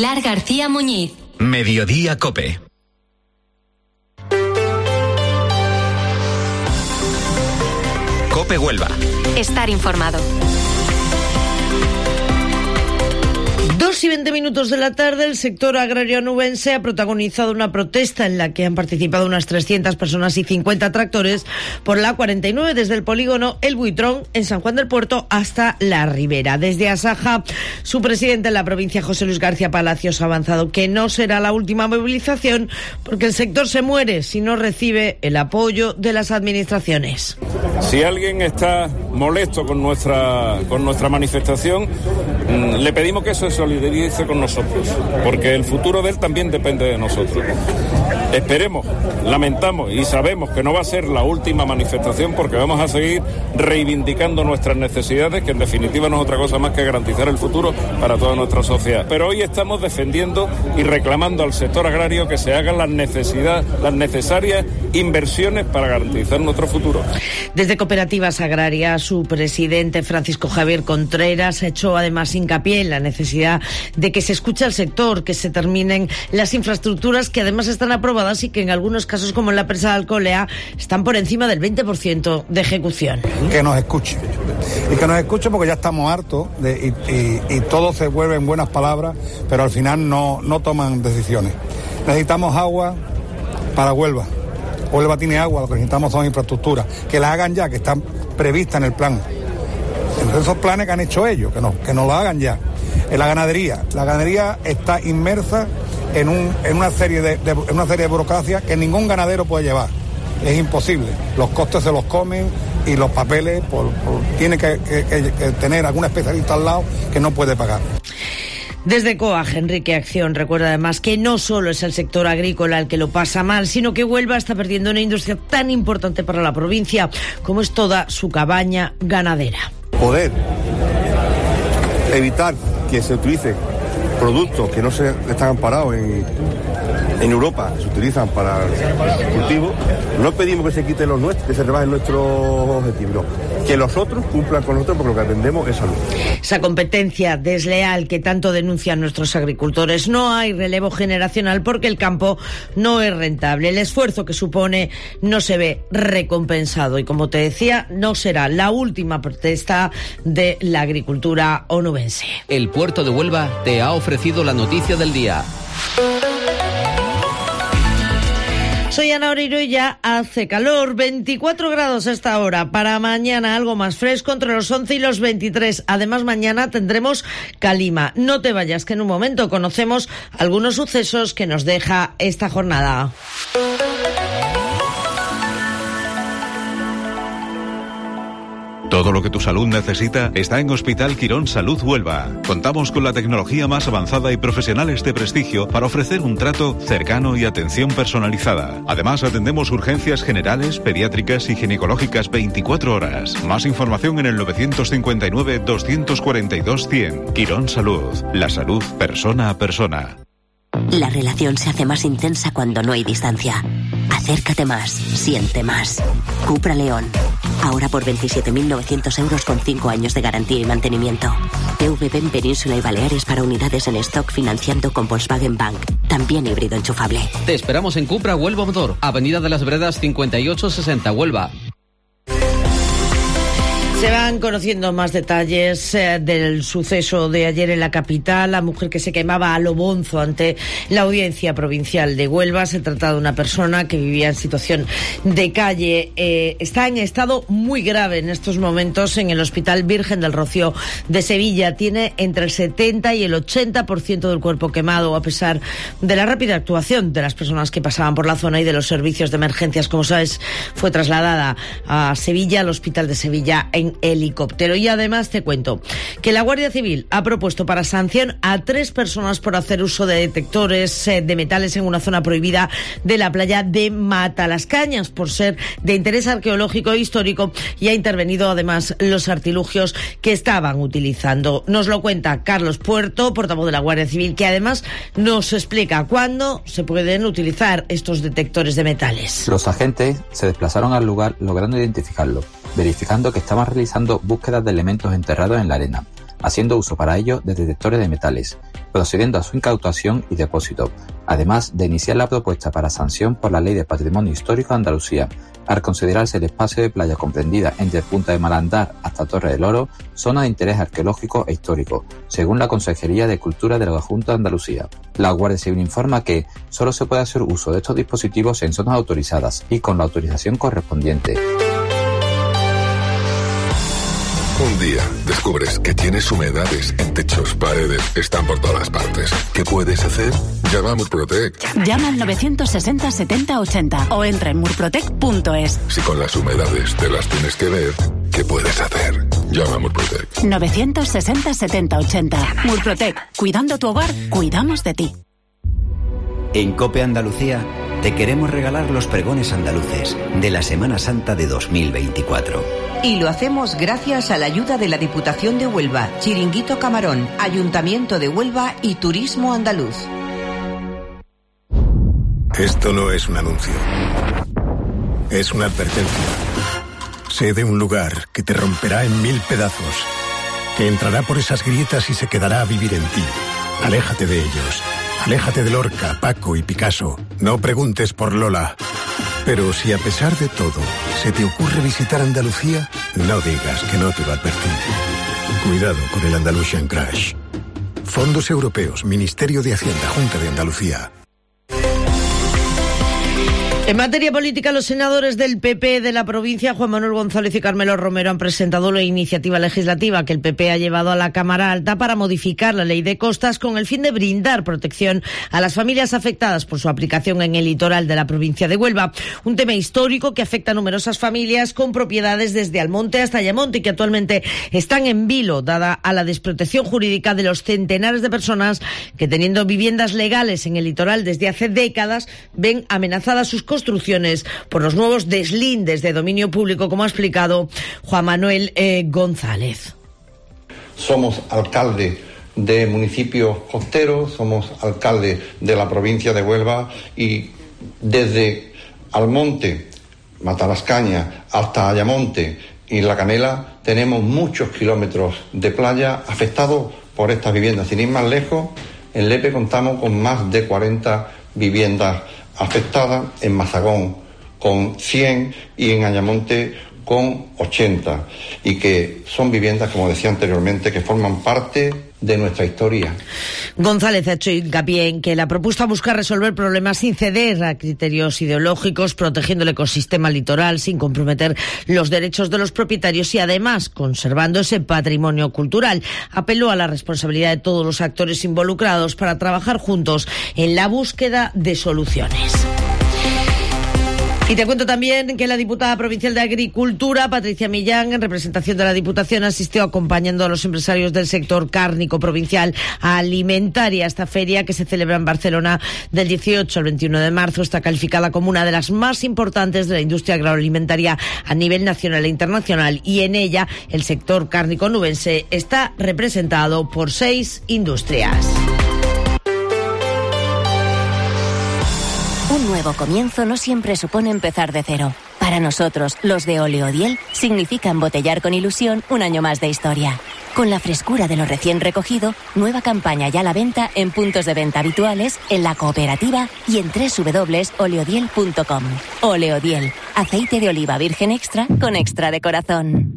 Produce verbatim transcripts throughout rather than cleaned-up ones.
Pilar García Muñiz. Mediodía COPE. COPE Huelva. Estar informado. Dos y veinte minutos de la tarde, el sector agrario onubense ha protagonizado una protesta en la que han participado unas trescientas personas y cincuenta tractores por la cuarenta y nueve desde el polígono El Buitrón en San Juan del Puerto hasta La Ribera. Desde Asaja, su presidente en la provincia, José Luis García Palacios, ha avanzado que no será la última movilización porque el sector se muere si no recibe el apoyo de las administraciones. Si alguien está molesto con nuestra, con nuestra manifestación, le pedimos que eso se solidarice con nosotros, porque el futuro de él también depende de nosotros. Esperemos, lamentamos y sabemos que no va a ser la última manifestación porque vamos a seguir reivindicando nuestras necesidades, que en definitiva no es otra cosa más que garantizar el futuro para toda nuestra sociedad. Pero hoy estamos defendiendo y reclamando al sector agrario que se hagan las necesidades, las necesarias inversiones para garantizar nuestro futuro. Desde Cooperativas Agrarias, su presidente Francisco Javier Contreras ha hecho además hincapié en la necesidad de que se escuche al sector, que se terminen las infraestructuras que además están aprobadas y que en algunos casos, como en la presa de Alcolea, están por encima del veinte por ciento de ejecución. Que nos escuche. Y que nos escuche porque ya estamos hartos de, y, y, y todo se vuelve en buenas palabras, pero al final no, no toman decisiones. Necesitamos agua para Huelva. Huelva tiene agua, lo que necesitamos son infraestructuras. Que la hagan ya, que están previstas en el plan. En esos planes que han hecho ellos, que, no, que nos lo hagan ya. En la ganadería, la ganadería está inmersa en, un, en, una serie de, de, en una serie de burocracias que ningún ganadero puede llevar. Es imposible. Los costes se los comen y los papeles, por, por, tiene que, que, que, que tener algún especialista al lado que no puede pagar. Desde COAG, Enrique Acción recuerda además que no solo es el sector agrícola el que lo pasa mal, sino que Huelva está perdiendo una industria tan importante para la provincia como es toda su cabaña ganadera. Poder evitar que se utilicen productos que no se están amparados en, en Europa, se utilizan para el cultivo. No pedimos que se quiten los nuestros, que se rebajen nuestros objetivos, no. Que los otros cumplan con nosotros porque lo que atendemos es salud. Esa competencia desleal que tanto denuncian nuestros agricultores. No hay relevo generacional porque el campo no es rentable. El esfuerzo que supone no se ve recompensado y, como te decía, no será la última protesta de la agricultura onubense. El Puerto de Huelva te ha ofrecido la noticia del día. Soy Ana Oreiro y ya hace calor, veinticuatro grados a esta hora. Para mañana algo más fresco, entre los once y los veintitrés. Además, mañana tendremos calima. No te vayas, que en un momento conocemos algunos sucesos que nos deja esta jornada. Todo lo que tu salud necesita está en Hospital Quirón Salud Huelva. Contamos con la tecnología más avanzada y profesionales de prestigio para ofrecer un trato cercano y atención personalizada. Además, atendemos urgencias generales, pediátricas y ginecológicas veinticuatro horas. Más información en el nueve cinco nueve, dos cuatro dos, cien. Quirón Salud. La salud persona a persona. La relación se hace más intensa cuando no hay distancia. Acércate más, siente más. Cupra León. Ahora por veintisiete mil novecientos euros con cinco años de garantía y mantenimiento. P V B en Península y Baleares para unidades en stock financiando con Volkswagen Bank. También híbrido enchufable. Te esperamos en Cupra Huelva Motor, Avenida de las Bredas cincuenta y ocho sesenta, Huelva. Se van conociendo más detalles eh, del suceso de ayer en la capital. La mujer que se quemaba a lo bonzo ante la Audiencia Provincial de Huelva. Se trata de una persona que vivía en situación de calle. Eh, está en estado muy grave en estos momentos en el Hospital Virgen del Rocío de Sevilla. Tiene entre el setenta y el ochenta por ciento del cuerpo quemado, a pesar de la rápida actuación de las personas que pasaban por la zona y de los servicios de emergencias. Como sabes, fue trasladada a Sevilla, al Hospital de Sevilla, en helicóptero. Y además te cuento que la Guardia Civil ha propuesto para sanción a tres personas por hacer uso de detectores de metales en una zona prohibida de la playa de Matalascañas por ser de interés arqueológico e histórico, y ha intervenido además los artilugios que estaban utilizando. Nos lo cuenta Carlos Puerto, portavoz de la Guardia Civil, que además nos explica cuándo se pueden utilizar estos detectores de metales. Los agentes se desplazaron al lugar logrando identificarlo, verificando que estaban realizando búsquedas de elementos enterrados en la arena, haciendo uso para ello de detectores de metales, procediendo a su incautación y depósito, además de iniciar la propuesta para sanción por la Ley de Patrimonio Histórico de Andalucía, al considerarse el espacio de playa comprendida entre Punta de Malandar hasta Torre del Oro, zona de interés arqueológico e histórico, según la Consejería de Cultura de la Junta de Andalucía. La Guardia Civil informa que solo se puede hacer uso de estos dispositivos en zonas autorizadas y con la autorización correspondiente. Un día descubres que tienes humedades en techos, paredes, están por todas partes. ¿Qué puedes hacer? Llama a Murprotec. Llama al novecientos sesenta setenta ochenta o entra en murprotec punto es. Si con las humedades te las tienes que ver, ¿qué puedes hacer? Llama a Murprotec. novecientos sesenta setenta ochenta. Murprotec. Cuidando tu hogar, cuidamos de ti. En COPE Andalucía te queremos regalar los pregones andaluces de la Semana Santa de dos mil veinticuatro. Y lo hacemos gracias a la ayuda de la Diputación de Huelva, Chiringuito Camarón, Ayuntamiento de Huelva y Turismo Andaluz. Esto no es un anuncio. Es una advertencia. Sé de un lugar que te romperá en mil pedazos, que entrará por esas grietas y se quedará a vivir en ti. Aléjate de ellos. Aléjate de Lorca, Paco y Picasso. No preguntes por Lola. Pero si a pesar de todo se te ocurre visitar Andalucía, no digas que no te lo advertí. Cuidado con el Andalusian Crash. Fondos Europeos, Ministerio de Hacienda, Junta de Andalucía. En materia política, los senadores del P P de la provincia, Juan Manuel González y Carmelo Romero, han presentado la iniciativa legislativa que el P P ha llevado a la Cámara Alta para modificar la ley de costas con el fin de brindar protección a las familias afectadas por su aplicación en el litoral de la provincia de Huelva. Un tema histórico que afecta a numerosas familias con propiedades desde Almonte hasta Ayamonte y que actualmente están en vilo, dada a la desprotección jurídica de los centenares de personas que, teniendo viviendas legales en el litoral desde hace décadas, ven amenazadas sus construcciones por los nuevos deslindes de dominio público, como ha explicado Juan Manuel eh, González. Somos alcalde de municipios costeros, somos alcalde de la provincia de Huelva y desde Almonte, Matalascaña, hasta Ayamonte y La Canela tenemos muchos kilómetros de playa afectados por estas viviendas. Sin ir más lejos, en Lepe contamos con más de cuarenta viviendas afectadas, en Mazagón con cien y en Ayamonte con ochenta, y que son viviendas, como decía anteriormente, que forman parte de nuestra historia. González ha hecho hincapié en que la propuesta busca resolver problemas sin ceder a criterios ideológicos, protegiendo el ecosistema litoral sin comprometer los derechos de los propietarios y además conservando ese patrimonio cultural. Apeló a la responsabilidad de todos los actores involucrados para trabajar juntos en la búsqueda de soluciones. Y te cuento también que la diputada provincial de Agricultura, Patricia Millán, en representación de la Diputación, asistió acompañando a los empresarios del sector cárnico provincial a Alimentaria, esta feria que se celebra en Barcelona del dieciocho al veintiuno de marzo. Está calificada como una de las más importantes de la industria agroalimentaria a nivel nacional e internacional, y en ella el sector cárnico nubense está representado por seis industrias. Un nuevo comienzo no siempre supone empezar de cero. Para nosotros, los de Oleodiel, significa embotellar con ilusión un año más de historia. Con la frescura de lo recién recogido, nueva campaña ya a la venta en puntos de venta habituales, en la cooperativa y en doble u doble u doble u punto oleodiel punto com. Oleodiel, aceite de oliva virgen extra con extra de corazón.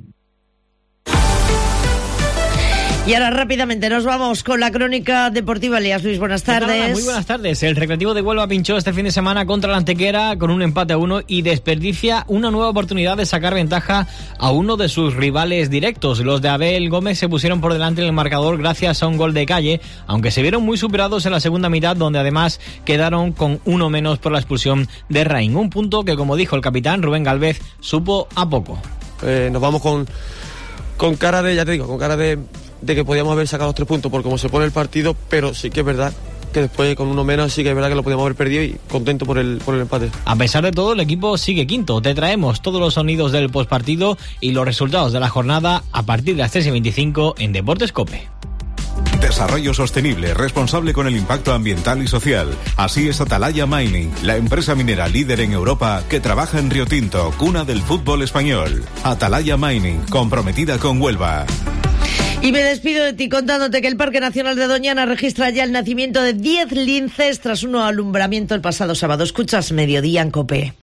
Y ahora rápidamente nos vamos con la crónica deportiva. Elías Luis, buenas tardes. Muy buenas tardes. El Recreativo de Huelva pinchó este fin de semana contra la Antequera con un empate a uno y desperdicia una nueva oportunidad de sacar ventaja a uno de sus rivales directos. Los de Abel Gómez se pusieron por delante en el marcador gracias a un gol de Calle, aunque se vieron muy superados en la segunda mitad, donde además quedaron con uno menos por la expulsión de Rain. Un punto que, como dijo el capitán Rubén Galvez, supo a poco. Eh, nos vamos con, con cara de, ya te digo, con cara de... de que podíamos haber sacado los tres puntos por cómo se pone el partido, pero sí que es verdad que después con uno menos sí que es verdad que lo podíamos haber perdido y contento por el, por el empate. A pesar de todo, el equipo sigue quinto. Te traemos todos los sonidos del postpartido y los resultados de la jornada a partir de las tres y veinticinco en Deportes COPE. Desarrollo sostenible, responsable con el impacto ambiental y social. Así es Atalaya Mining, la empresa minera líder en Europa que trabaja en Río Tinto, cuna del fútbol español. Atalaya Mining, comprometida con Huelva. Y me despido de ti contándote que el Parque Nacional de Doñana registra ya el nacimiento de diez linces tras un alumbramiento el pasado sábado. Escuchas Mediodía en COPE.